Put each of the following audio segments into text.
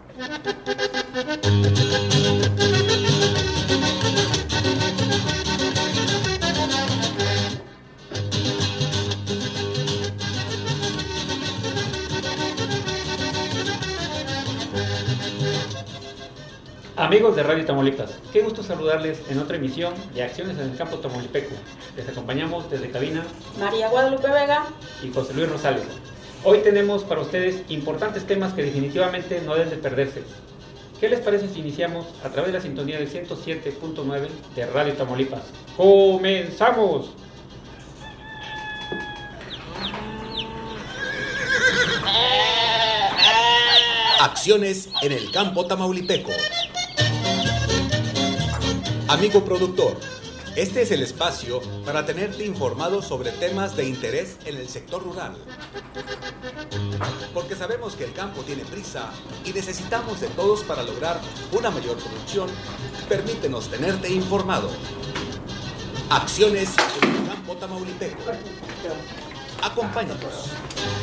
Amigos de Radio Tamaulipas, qué gusto saludarles en otra emisión de Acciones en el Campo Tamaulipeco. Les acompañamos desde cabina María Guadalupe Vega y José Luis Rosales. Hoy tenemos para ustedes importantes temas que definitivamente no deben de perderse. ¿Qué les parece si iniciamos a través de la sintonía del 107.9 de Radio Tamaulipas? ¡Comenzamos! Acciones en el Campo Tamaulipeco. Amigo productor, este es el espacio para tenerte informado sobre temas de interés en el sector rural. Porque sabemos que el campo tiene prisa y necesitamos de todos para lograr una mayor producción. Permítenos tenerte informado. Acciones en el Campo Tamaulipeco. Acompáñanos.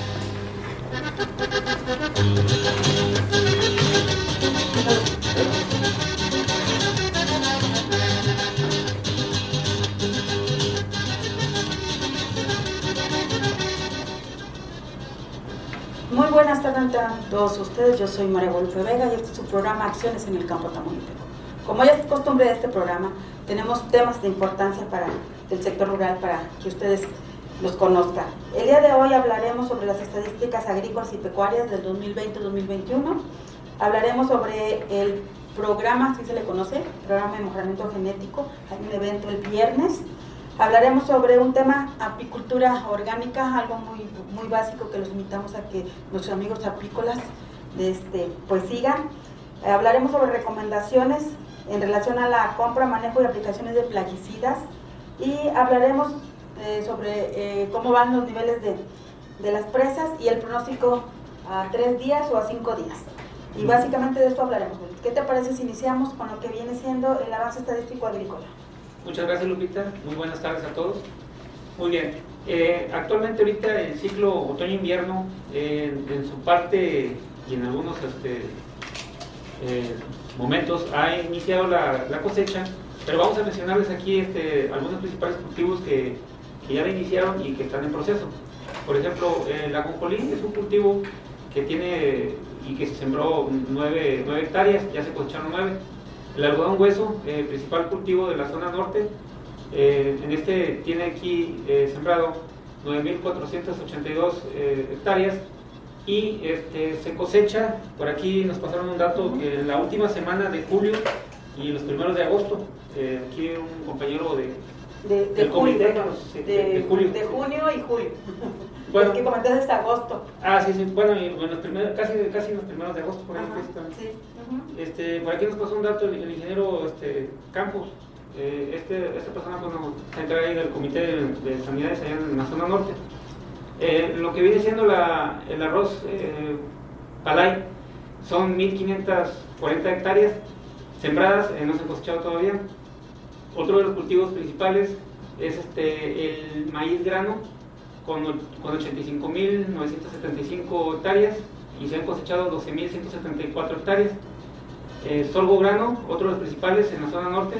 Muy buenas tardes a todos ustedes, yo soy María Guadalupe Vega y este es su programa Acciones en el Campo Tamaulipeco. Como ya es costumbre de este programa, tenemos temas de importancia para el sector rural para que ustedes los conozcan. El día de hoy hablaremos sobre las estadísticas agrícolas y pecuarias del 2020-2021. Hablaremos sobre el programa, así se le conoce, programa de mejoramiento genético. Hay un evento el viernes. Hablaremos sobre un tema, apicultura orgánica, algo muy básico que los invitamos a que nuestros amigos apícolas pues sigan. Hablaremos sobre recomendaciones en relación a la compra, manejo y aplicaciones de plaguicidas y hablaremos sobre cómo van los niveles de las presas y el pronóstico a 3 días o a 5 días. Y básicamente de esto hablaremos. ¿Qué te parece si iniciamos con lo que viene siendo el avance estadístico agrícola? Muchas gracias, Lupita. Muy buenas tardes a todos. Muy bien. Actualmente ahorita el ciclo otoño-invierno en su parte y en algunos momentos ha iniciado la cosecha, pero vamos a mencionarles aquí algunos principales cultivos que ya la iniciaron y que están en proceso. Por ejemplo, la ajonjolí es un cultivo que tiene y que se sembró 9 hectáreas, ya se cosecharon 9. El algodón hueso, principal cultivo de la zona norte, tiene aquí sembrado 9.482 hectáreas y se cosecha, por aquí nos pasaron un dato, que en la última semana de julio y los primeros de agosto, aquí un compañero del comité, de julio. De junio y julio. Bueno, es que comentaste hasta agosto. Ah, sí, bueno, y casi en los primeros de agosto, por ejemplo. Sí. Por aquí nos pasó un dato el ingeniero Campos. Esta persona se encarga ahí del comité de sanidades allá en la zona norte. Lo que viene siendo el arroz palay son 1.540 hectáreas sembradas, no se han cosechado todavía. Otro de los cultivos principales es el maíz grano con 85.975 hectáreas y se han cosechado 12.174 hectáreas. Sorgo grano, otro de los principales en la zona norte,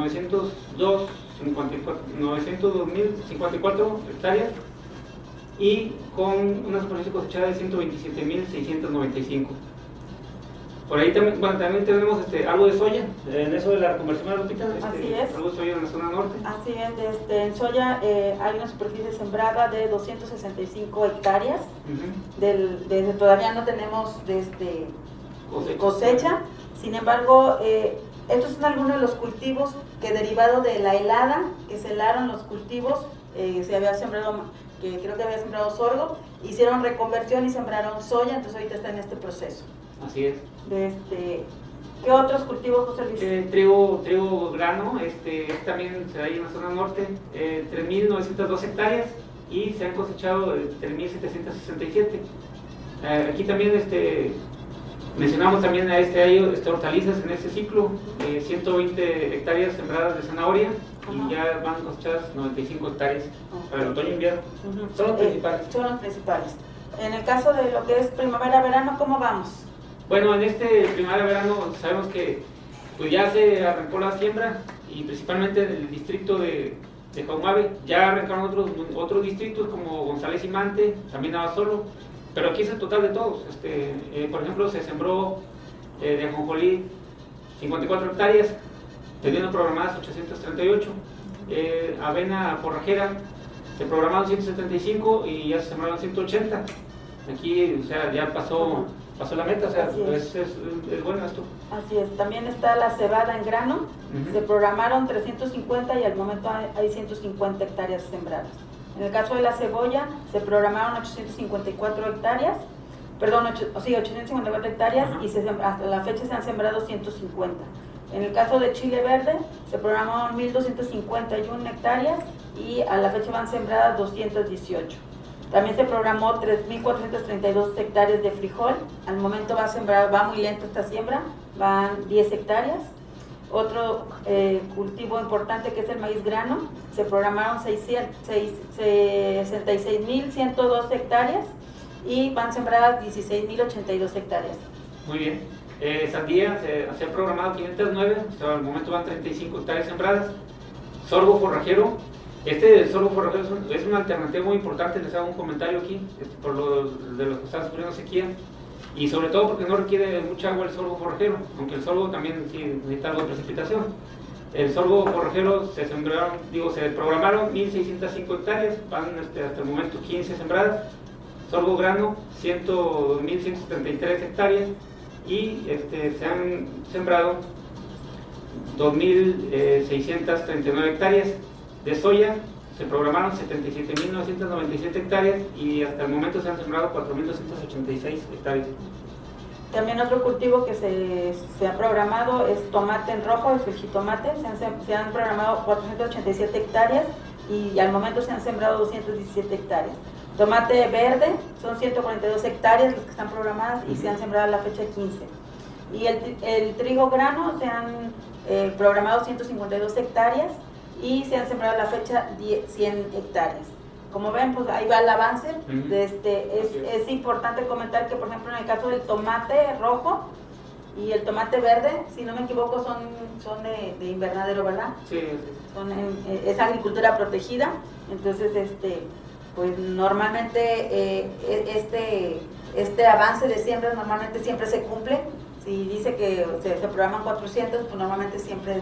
902.054 hectáreas y con una superficie cosechada de 127.695. Por ahí también tenemos algo de soya, en eso de la reconversión agrícola, Así es. Algo de soya en la zona norte. Así es, en soya hay una superficie sembrada de 265 hectáreas, todavía no tenemos cosecha. Sin embargo, estos son algunos de los cultivos que derivado de la helada, que se helaron los cultivos, se había sembrado, que creo que había sembrado sorgo, hicieron reconversión y sembraron soya, entonces ahorita está en este proceso. Así es. ¿Qué otros cultivos, José Luis? Trigo grano, también se da ahí en la zona norte, 3.902 hectáreas y se han cosechado 3.767. Aquí también mencionamos también hay hortalizas en este ciclo, 120 hectáreas sembradas de zanahoria y ya van cosechadas 95 hectáreas para el otoño e invierno. Son los principales. Son los principales. En el caso de lo que es primavera-verano, ¿cómo vamos? Bueno, en este primavera-verano sabemos que pues ya se arrancó la siembra y principalmente en el distrito de Jaumabe. Ya arrancaron otros distritos como González y Mante, también Abasolo, pero aquí es el total de todos. Por ejemplo, se sembró de ajonjolí 54 hectáreas, teniendo programadas 838. Avena forrajera se programaron 175 y ya se sembraron 180. Aquí, o sea, ya pasó la meta, o sea, es bueno esto. Así es. También está la cebada en grano. Se programaron 350 y al momento hay 150 hectáreas sembradas. En el caso de la cebolla, se programaron 854 hectáreas, perdón, 854 hectáreas y hasta la fecha se han sembrado 150. En el caso de chile verde, se programaron 1.251 hectáreas y a la fecha van sembradas 218. También se programó 3.432 hectáreas de frijol. Al momento va muy lento esta siembra, van 10 hectáreas. Otro cultivo importante que es el maíz grano, se programaron 66.102 hectáreas y van sembradas 16.082 hectáreas. Muy bien. Sandía se han programado 509, hasta el momento van 35 hectáreas sembradas. Sorgo forrajero. El sorgo forrajero es una alternativa muy importante, les hago un comentario aquí, por de los que están sufriendo sequía, y sobre todo porque no requiere mucha agua el sorgo forrajero, aunque el sorgo también necesita algo de precipitación. El sorgo forrajero se programaron 1.605 hectáreas, van hasta el momento 15 sembradas. Sorgo grano, 1.173 hectáreas, y se han sembrado 2.639 hectáreas. De soya se programaron 77.997 hectáreas y hasta el momento se han sembrado 4.286 hectáreas. También otro cultivo que se ha programado es tomate en rojo, es el jitomate. Se han programado 487 hectáreas y al momento se han sembrado 217 hectáreas. Tomate verde son 142 hectáreas las que están programadas y se han sembrado a la fecha 15. Y el trigo grano se han programado 152 hectáreas y se han sembrado a la fecha 100 hectáreas. Como ven, pues ahí va el avance. Es importante comentar que, por ejemplo, en el caso del tomate rojo y el tomate verde, si no me equivoco, son de invernadero, ¿verdad? Sí. Es agricultura protegida. Entonces, pues normalmente este avance de siembras normalmente siempre se cumple. Si dice que se programan 400, pues normalmente siempre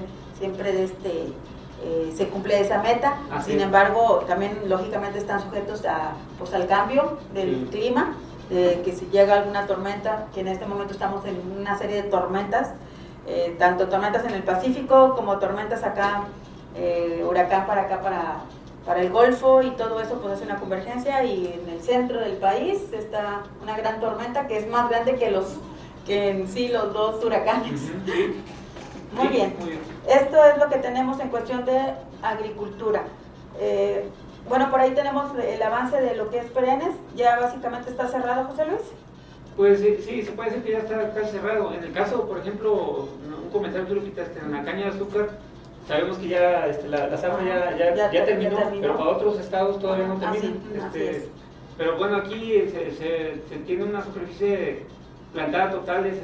se cumple esa meta. Sin embargo, también lógicamente están sujetos al cambio del clima, que si llega alguna tormenta, que en este momento estamos en una serie de tormentas, tanto tormentas en el Pacífico como tormentas acá, huracán para acá, para el Golfo, y todo eso pues hace una convergencia, y en el centro del país está una gran tormenta que es más grande que en sí los dos huracanes. Muy bien. Esto es lo que tenemos en cuestión de agricultura. Bueno, por ahí tenemos el avance de lo que es perennes. Ya básicamente está cerrado, José Luis. Pues sí, se puede decir que ya está casi cerrado. En el caso, por ejemplo, un comentario que Lupita, en la caña de azúcar, sabemos que ya la zafra ya terminó, pero para otros estados todavía no termina. Pero bueno, aquí se tiene una superficie plantada total de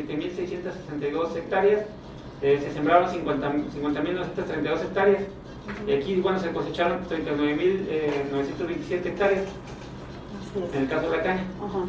67.662 hectáreas. Se sembraron 50.932 hectáreas, y aquí se cosecharon 39.927 hectáreas, en el caso de la caña.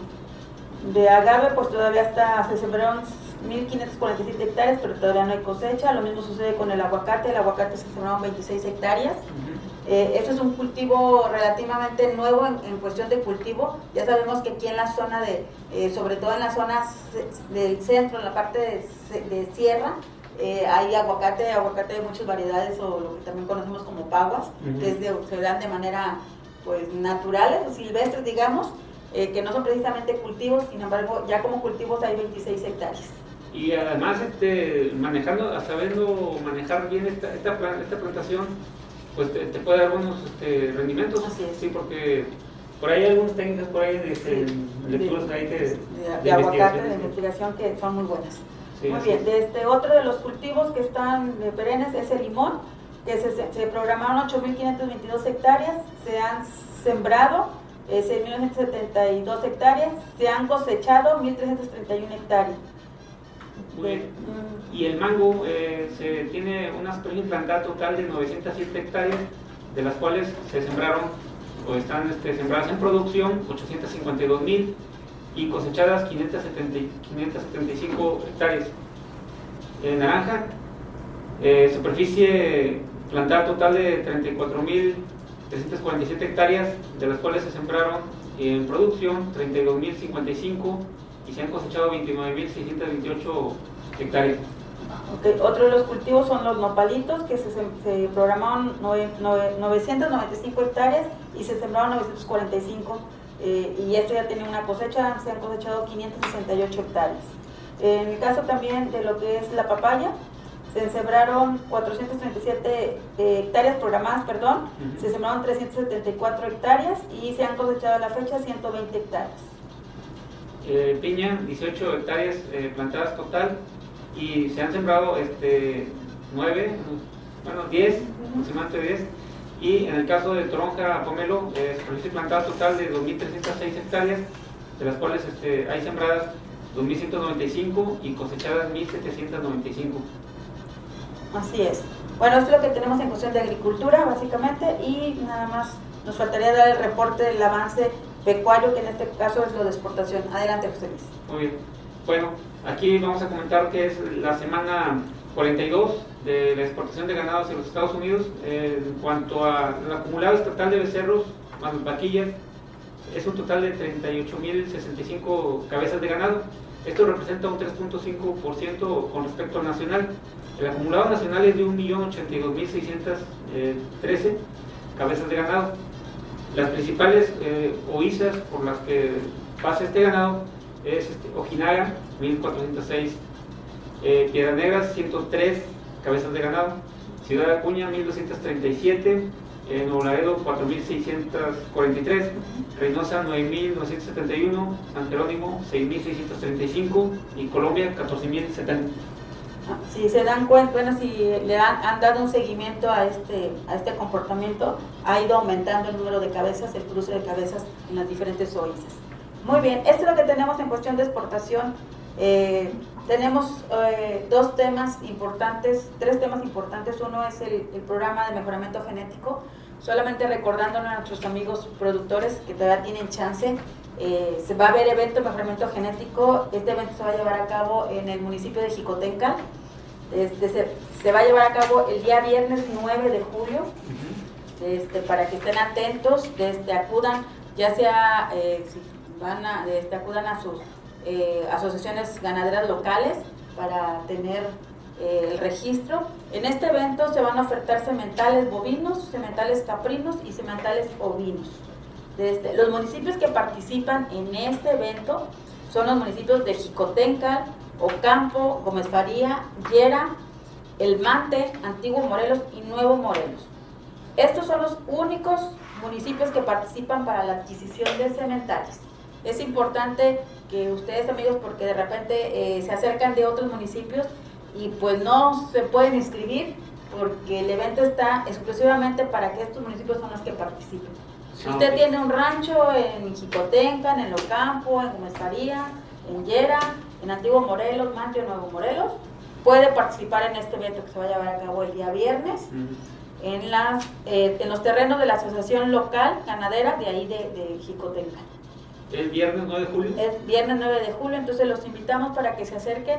De agave, pues todavía se sembraron 1.547 hectáreas, pero todavía no hay cosecha. Lo mismo sucede con el aguacate se sembraron 26 hectáreas. Esto es un cultivo relativamente nuevo en cuestión de cultivo. Ya sabemos que aquí en la zona sobre todo en las zonas del centro, en la parte de sierra, hay aguacate de muchas variedades, o lo que también conocemos como paguas, que se dan de manera pues naturales o silvestres, digamos, que no son precisamente cultivos. Sin embargo, ya como cultivos hay 26 hectáreas. Y además, sabiendo manejar bien esta plantación, pues te puede dar buenos rendimientos. Sí, porque por ahí hay algunas técnicas lecturas de aguacate, de investigación, que son muy buenas. Muy bien. Otro de los cultivos que están perennes es el limón, que se programaron 8.522 hectáreas, se han sembrado 6.172 hectáreas, se han cosechado 1.331 hectáreas. Muy bien. Y el mango se tiene una superficie plantada total de 907 hectáreas, de las cuales se sembraron o están sembradas en producción 852.000 y cosechadas 575 hectáreas. En naranja, superficie plantada total de 34.347 hectáreas, de las cuales se sembraron en producción 32.055 y se han cosechado 29.628 hectáreas. Okay. Otro de los cultivos son los nopalitos, que se programaron 995 hectáreas y se sembraron 945, y esto ya tiene una cosecha, se han cosechado 568 hectáreas. En el caso también de lo que es la papaya, se sembraron 437 hectáreas programadas, se sembraron 374 hectáreas y se han cosechado a la fecha 120 hectáreas. Piña, 18 hectáreas plantadas total y se han sembrado 10, aproximadamente 10. Y en el caso de toronja pomelo, superficie plantada total de 2.306 hectáreas, de las cuales hay sembradas 2.195 y cosechadas 1.795. Así es. Bueno, esto es lo que tenemos en cuestión de agricultura, básicamente, y nada más nos faltaría dar el reporte del avance pecuario, que en este caso es lo de exportación. Adelante, José Luis. Muy bien. Bueno, aquí vamos a comentar que es la semana 42 de la exportación de ganado hacia los Estados Unidos. En cuanto al acumulado estatal de becerros, más vaquillas, es un total de 38.065 cabezas de ganado. Esto representa un 3.5% con respecto al nacional. El acumulado nacional es de 1.082.613 cabezas de ganado. Las principales oizas por las que pasa este ganado es Ojinaga, 1.406, Piedras Negras, 103 cabezas de ganado, Ciudad Acuña, 1.237, Nuevo Laredo, 4.643, Reynosa, 9.971, San Jerónimo, 6.635 y Colombia, 14.070. Si se dan cuenta, bueno, si le han dado un seguimiento a este comportamiento, ha ido aumentando el número de cabezas, el cruce de cabezas en las diferentes oizas. Muy bien, esto es lo que tenemos en cuestión de exportación. Tenemos tres temas importantes. Uno es el programa de mejoramiento genético. Solamente recordándonos a nuestros amigos productores que todavía tienen chance, se va a ver evento de mejoramiento genético. Este evento se va a llevar a cabo en el municipio de Jicotencal. Se va a llevar a cabo el día viernes 9 de julio. Para que estén atentos, acudan, ya sea si acudan a sus asociaciones ganaderas locales para tener el registro. En este evento se van a ofertar sementales bovinos, sementales caprinos y sementales ovinos. Los municipios que participan en este evento son los municipios de Jicotencal, Ocampo, Gómez Faría, Llera, El Mante, Antiguo Morelos y Nuevo Morelos. Estos son los únicos municipios que participan para la adquisición de sementales. Es importante que ustedes, amigos, porque de repente se acercan de otros municipios y pues no se pueden inscribir porque el evento está exclusivamente para que estos municipios son los que participen. Si usted tiene un rancho en Jicotenca, en Ocampo, en Gómez Faría, en Llera, en Antiguo Morelos, Mante o Nuevo Morelos, puede participar en este evento que se va a llevar a cabo el día viernes en los terrenos de la Asociación Local Ganadera de ahí de Jicotenca. ¿El viernes 9 de julio? Es viernes 9 de julio, entonces los invitamos para que se acerquen,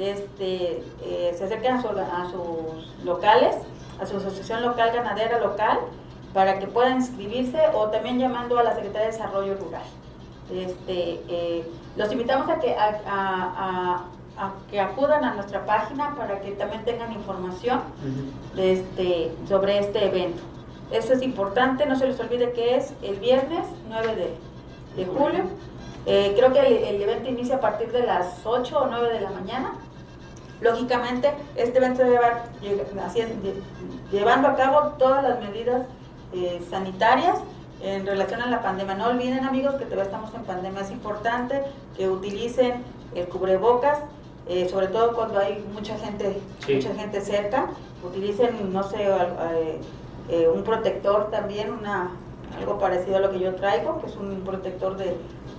a sus locales, a su asociación local ganadera local, para que puedan inscribirse o también llamando a la Secretaría de Desarrollo Rural. Los invitamos a que acudan a nuestra página para que también tengan información sobre este evento. Eso es importante, no se les olvide que es el viernes 9 de julio. Creo que el evento inicia a partir de las 8 o 9 de la mañana. Lógicamente, este evento debe llevando a cabo todas las medidas sanitarias en relación a la pandemia. No olviden, amigos, que todavía estamos en pandemia. Es importante que utilicen el cubrebocas, sobre todo cuando hay mucha gente cerca. Utilicen, no sé, un protector también, algo parecido a lo que yo traigo, que es un protector de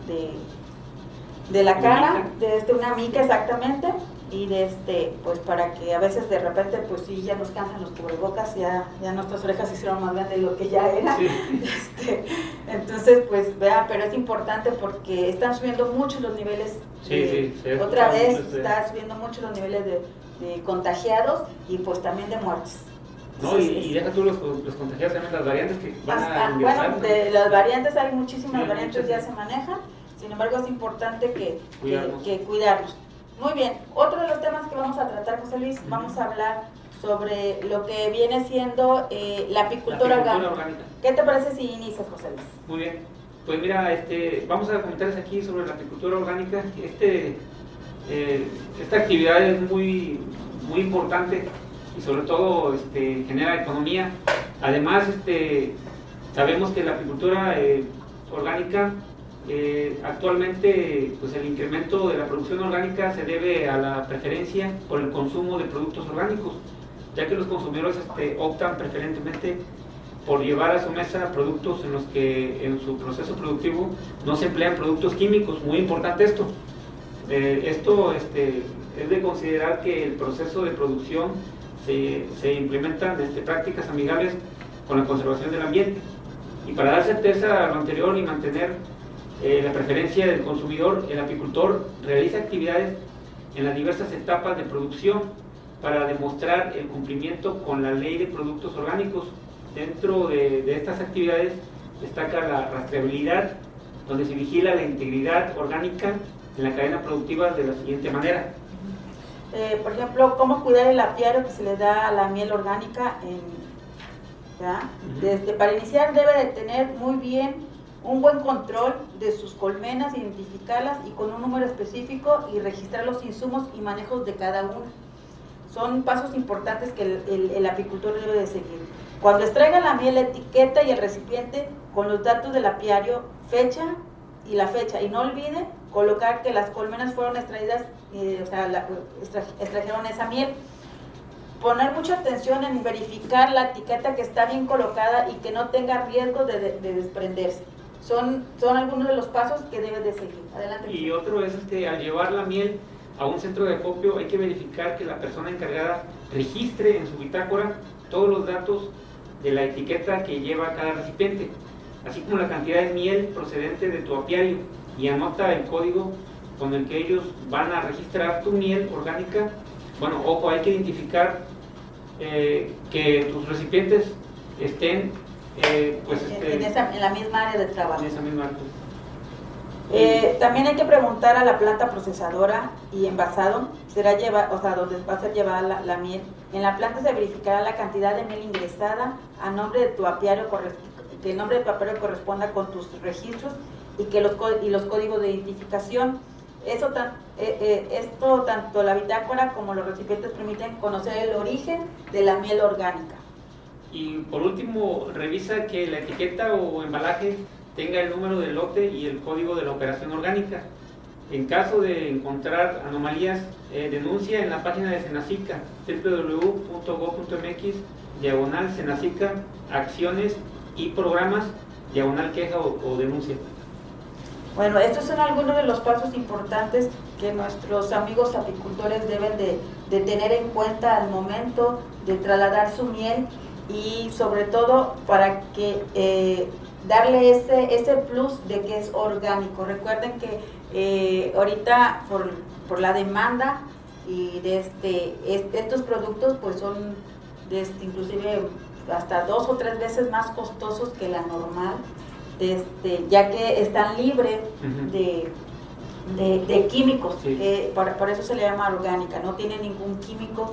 la cara, una mica exactamente, y pues para que a veces de repente pues sí ya nos cansan los cubrebocas, ya nuestras orejas se hicieron más grandes de lo que ya era. Sí. Entonces pues vea, pero es importante porque están subiendo mucho los niveles otra vez está subiendo mucho los niveles de contagiados y pues también de muertes. No, y deja tú los contagiados también, las variantes que van a ingresar. Bueno, de las variantes hay muchísimas variantes ya se manejan, sin embargo es importante que cuidarlos. Muy bien, otro de los temas que vamos a tratar, José Luis, vamos a hablar sobre lo que viene siendo la apicultura orgánica. ¿Qué te parece si inicias, José Luis? Muy bien, pues mira, vamos a comentarles aquí sobre la apicultura orgánica. Esta actividad es muy importante y sobre todo genera economía. Además, sabemos que la apicultura orgánica actualmente pues el incremento de la producción orgánica se debe a la preferencia por el consumo de productos orgánicos, ya que los consumidores optan preferentemente por llevar a su mesa productos en los que en su proceso productivo no se emplean productos químicos. Muy importante esto. Es de considerar que el proceso de producción se implementan prácticas amigables con la conservación del ambiente. Y para dar certeza a lo anterior y mantener la preferencia del consumidor, el apicultor realiza actividades en las diversas etapas de producción para demostrar el cumplimiento con la ley de productos orgánicos. Dentro de estas actividades destaca la rastreabilidad, donde se vigila la integridad orgánica en la cadena productiva de la siguiente manera. Por ejemplo, cómo cuidar el apiario que se le da a la miel orgánica. Para iniciar debe de tener muy bien un buen control de sus colmenas, identificarlas y con un número específico y registrar los insumos y manejos de cada una. Son pasos importantes que el apicultor debe de seguir. Cuando extraiga la miel, la etiqueta y el recipiente con los datos del apiario, fecha, y no olvide colocar que las colmenas fueron extraídas, extrajeron esa miel. Poner mucha atención en verificar la etiqueta que está bien colocada y que no tenga riesgo de desprenderse. Son algunos de los pasos que debes de seguir. Adelante. Y otro es al llevar la miel a un centro de acopio, hay que verificar que la persona encargada registre en su bitácora todos los datos de la etiqueta que lleva cada recipiente, así como la cantidad de miel procedente de tu apiario, y anota el código con el que ellos van a registrar tu miel orgánica. Bueno, ojo, hay que identificar que tus recipientes estén en la misma área de trabajo. En esa misma área. También hay que preguntar a la planta procesadora y envasado, donde va a ser llevada la miel. En la planta se verificará la cantidad de miel ingresada a nombre de tu apiario, que el nombre de tu apiario corresponda con tus registros y los códigos de identificación. Esto tanto la bitácora como los recipientes permiten conocer el origen de la miel orgánica. Y por último, revisa que la etiqueta o embalaje tenga el número del lote y el código de la operación orgánica. En caso de encontrar anomalías, denuncia en la página de Senacica, www.gov.mx/Senacica, acciones y programas, /queja o denuncia. Bueno, estos son algunos de los pasos importantes que nuestros amigos apicultores deben de tener en cuenta al momento de trasladar su miel, y sobre todo para que darle ese plus de que es orgánico. Recuerden que ahorita por la demanda y de estos productos pues son inclusive hasta 2 o 3 veces más costosos que la normal, ya que están libres de químicos. Sí. Por eso se le llama orgánica, no tiene ningún químico.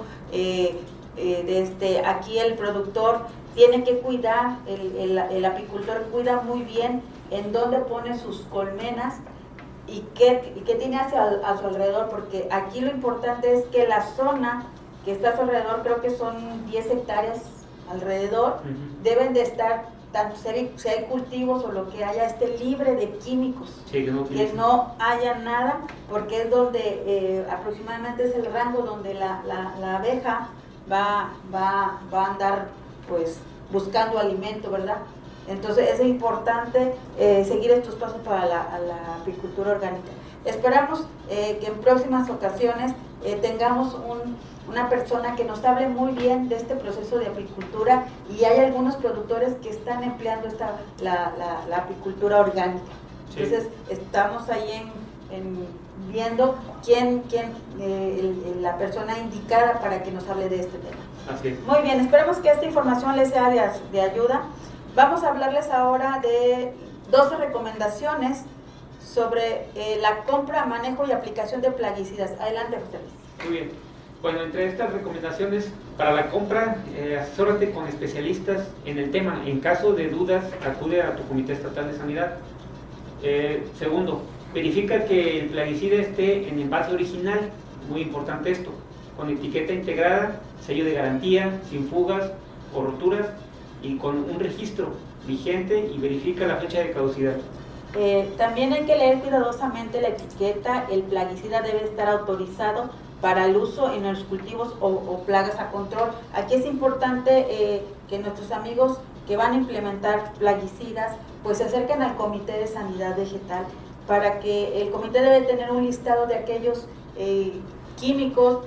Aquí el productor tiene que cuidar, el apicultor cuida muy bien en dónde pone sus colmenas y qué tiene a su alrededor, porque aquí lo importante es que la zona que está a su alrededor, creo que son 10 hectáreas alrededor, deben de estar, tanto si hay cultivos o lo que haya, esté libre de químicos, sí, que no haya nada, porque es donde aproximadamente es el rango donde la abeja va a andar pues buscando alimento, ¿verdad? Entonces es importante seguir estos pasos para la apicultura orgánica. Esperamos que en próximas ocasiones tengamos una persona que nos hable muy bien de este proceso de apicultura, y hay algunos productores que están empleando la apicultura orgánica. Sí. Entonces estamos ahí viendo quién la persona indicada para que nos hable de este tema. Así es. Muy bien, esperemos que esta información les sea de ayuda. Vamos a hablarles ahora de 12 recomendaciones sobre la compra, manejo y aplicación de plaguicidas. Adelante, José Luis. Muy bien. Bueno, entre estas recomendaciones para la compra, asesórate con especialistas en el tema. En caso de dudas, acude a tu Comité Estatal de Sanidad. Segundo, verifica que el plaguicida esté en envase original, muy importante esto, con etiqueta integrada, sello de garantía, sin fugas o roturas y con un registro vigente, y verifica la fecha de caducidad. También hay que leer cuidadosamente la etiqueta. El plaguicida debe estar autorizado para el uso en los cultivos o plagas a control. Aquí es importante que nuestros amigos que van a implementar plaguicidas pues se acerquen al Comité de Sanidad Vegetal, para que el comité debe tener un listado de aquellos químicos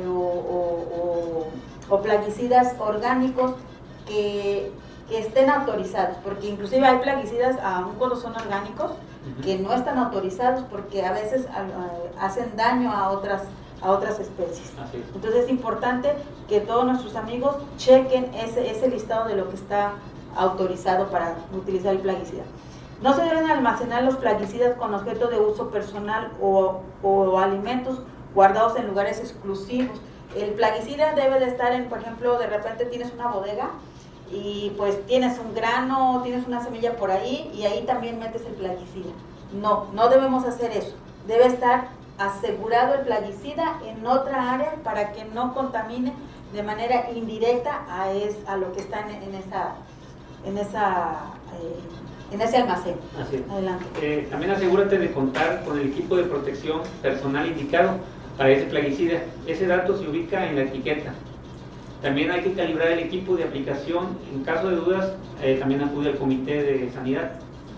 o plaguicidas orgánicos que estén autorizados, porque inclusive hay plaguicidas, aun cuando son orgánicos, que no están autorizados porque a veces hacen daño a otras especies. Entonces es importante que todos nuestros amigos chequen ese listado de lo que está autorizado para utilizar el plaguicida. No se deben almacenar los plaguicidas con objeto de uso personal o alimentos guardados en lugares exclusivos. El plaguicida debe de estar por ejemplo, de repente tienes una bodega y pues tienes un grano, tienes una semilla por ahí, y ahí también metes el plaguicida. No debemos hacer eso. Debe estar asegurado el plaguicida en otra área para que no contamine de manera indirecta a lo que está en ese almacén. Así es. Adelante. También asegúrate de contar con el equipo de protección personal indicado para ese plaguicida. Ese dato se ubica en la etiqueta. También hay que calibrar el equipo de aplicación. En caso de dudas, también acude al Comité de Sanidad.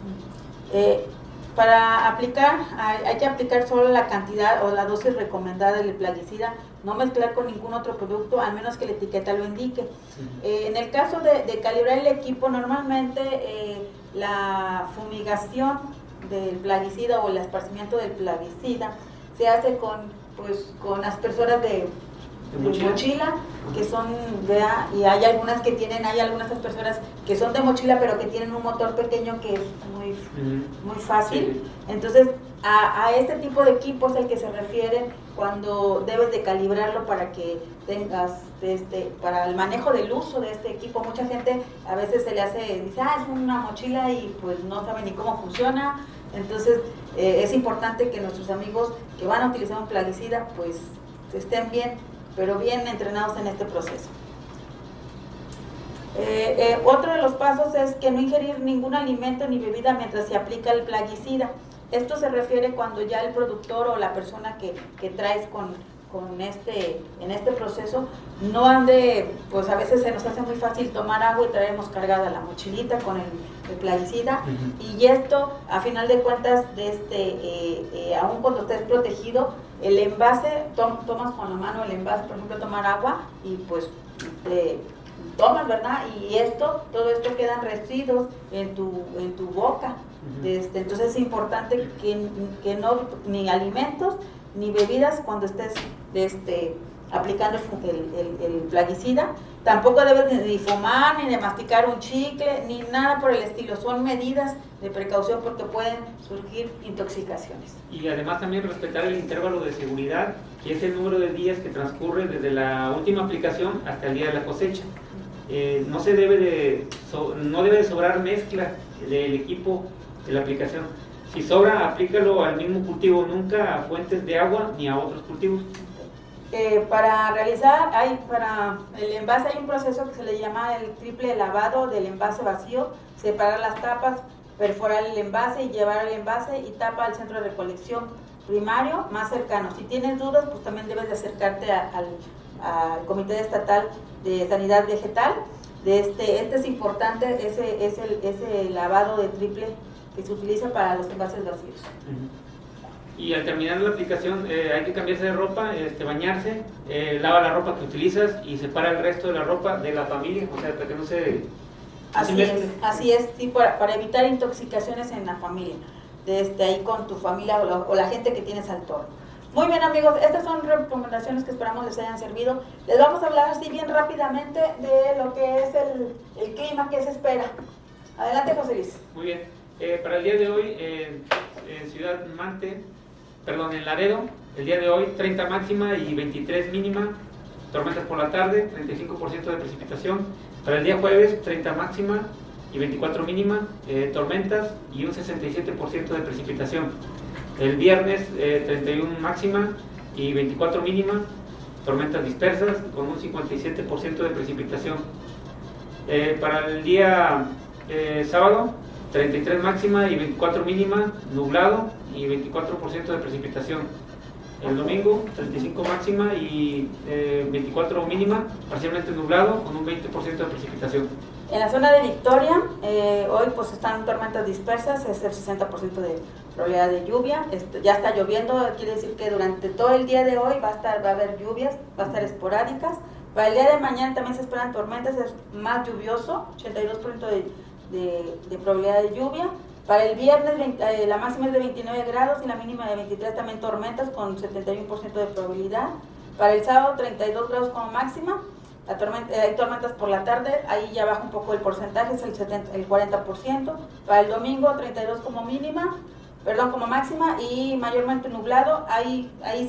Para aplicar, hay que aplicar solo la cantidad o la dosis recomendada del plaguicida, no mezclar con ningún otro producto, al menos que la etiqueta lo indique. En el caso de calibrar el equipo, normalmente la fumigación del plaguicida o el esparcimiento del plaguicida se hace con aspersoras de mochila, que son, y hay algunas aspersoras que son de mochila, pero que tienen un motor pequeño que es muy fácil. Entonces, a este tipo de equipo es el que se refieren cuando debes de calibrarlo para que tengas, para el manejo del uso de este equipo. Mucha gente a veces dice, es una mochila y pues no sabe ni cómo funciona. Entonces, es importante que nuestros amigos que van a utilizar un plaguicida, pues estén bien entrenados en este proceso. Otro de los pasos es que no ingerir ningún alimento ni bebida mientras se aplica el plaguicida. Esto se refiere cuando ya el productor o la persona que traes en este proceso no ande, pues a veces se nos hace muy fácil tomar agua y traemos cargada la mochilita con el plaguicida, y esto a final de cuentas aun cuando estés protegido, el envase, tomas con la mano el envase, por ejemplo, tomar agua, y pues tomas, ¿verdad? Y todo esto quedan residuos en tu boca. Entonces es importante que no, ni alimentos ni bebidas cuando estés aplicando el plaguicida. Tampoco debes ni fumar, ni de masticar un chicle, ni nada por el estilo. Son medidas de precaución porque pueden surgir intoxicaciones. Y además también respetar el intervalo de seguridad, que es el número de días que transcurre desde la última aplicación hasta el día de la cosecha. No debe de sobrar mezcla del equipo de la aplicación. Si sobra, aplícalo al mismo cultivo, nunca a fuentes de agua ni a otros cultivos. Para el envase hay un proceso que se le llama el triple lavado del envase vacío: separar las tapas, perforar el envase y llevar el envase y tapa al centro de recolección primario más cercano. Si tienes dudas, pues también debes de acercarte al Comité Estatal de Sanidad Vegetal. Este es importante, ese lavado de triple que se utiliza para los envases vacíos. Y al terminar la aplicación hay que cambiarse de ropa, bañarse, lava la ropa que utilizas y separa el resto de la ropa de la familia, o sea, para que no se... Así es, sí, para evitar intoxicaciones en la familia, ahí con tu familia o la gente que tienes al torno. Muy bien, amigos, estas son recomendaciones que esperamos les hayan servido. Les vamos a hablar así bien rápidamente de lo que es el clima que se espera. Adelante, José Luis. Muy bien, para el día de hoy en Laredo, el día de hoy 30 máxima y 23 mínima, tormentas por la tarde, 35% de precipitación. Para el día jueves, 30 máxima y 24 mínima, tormentas y un 67% de precipitación. El viernes, 31 máxima y 24 mínima, tormentas dispersas con un 57% de precipitación. Para el día sábado, 33 máxima y 24 mínima, nublado y 24% de precipitación. El domingo, 35 máxima y 24 mínima, parcialmente nublado con un 20% de precipitación. En la zona de Victoria, hoy pues están tormentas dispersas, es el 60% de probabilidad de lluvia. Ya está lloviendo, quiere decir que durante todo el día de hoy va a haber lluvias, va a estar esporádicas. Para el día de mañana también se esperan tormentas, es más lluvioso, 82% de probabilidad de lluvia. Para el viernes la máxima es de 29 grados y la mínima de 23, también tormentas con 71% de probabilidad. Para el sábado 32 grados como máxima, hay tormentas por la tarde, ahí ya baja un poco el porcentaje, es el 40%. Para el domingo 32 como máxima y mayormente nublado, ahí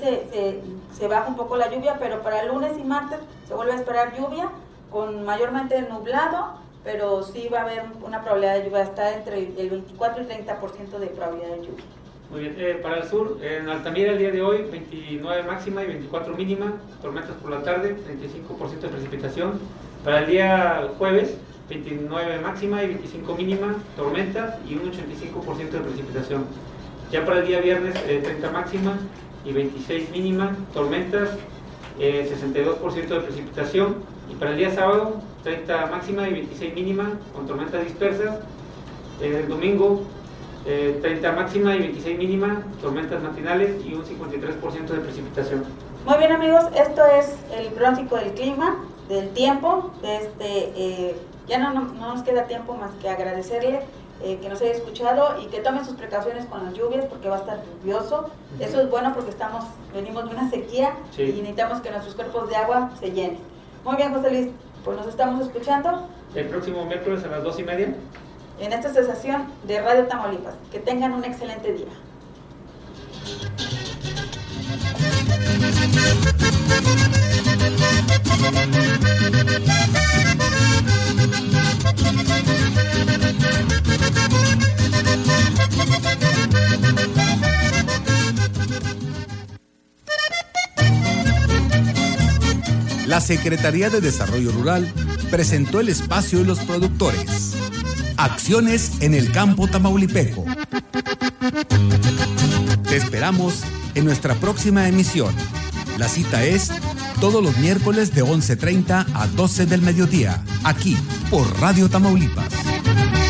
se baja un poco la lluvia, pero para el lunes y martes se vuelve a esperar lluvia con mayormente nublado, pero sí va a haber una probabilidad de lluvia, está entre el 24 y 30% de probabilidad de lluvia. Muy bien, para el sur, en Altamira el día de hoy, 29 máxima y 24 mínima, tormentas por la tarde, 35% de precipitación. Para el día jueves, 29 máxima y 25 mínima, tormentas y un 85% de precipitación. Ya para el día viernes, 30 máxima y 26 mínima, tormentas, 62% de precipitación. Y para el día sábado, 30 máxima y 26 mínima, con tormentas dispersas. El domingo, 30 máxima y 26 mínima, tormentas matinales y un 53% de precipitación. Muy bien, amigos, esto es el pronóstico del clima, del tiempo. Ya no nos queda tiempo más que agradecerle que nos haya escuchado y que tome sus precauciones con las lluvias porque va a estar lluvioso. Eso es bueno porque venimos de una sequía, sí, y necesitamos que nuestros cuerpos de agua se llenen. Muy bien, José Luis, pues nos estamos escuchando el próximo miércoles a las 2:30 en esta estación de Radio Tamaulipas. Que tengan un excelente día. La Secretaría de Desarrollo Rural presentó el espacio de los productores. Acciones en el campo tamaulipeco. Te esperamos en nuestra próxima emisión. La cita es todos los miércoles de 11:30 a 12 del mediodía, aquí por Radio Tamaulipas.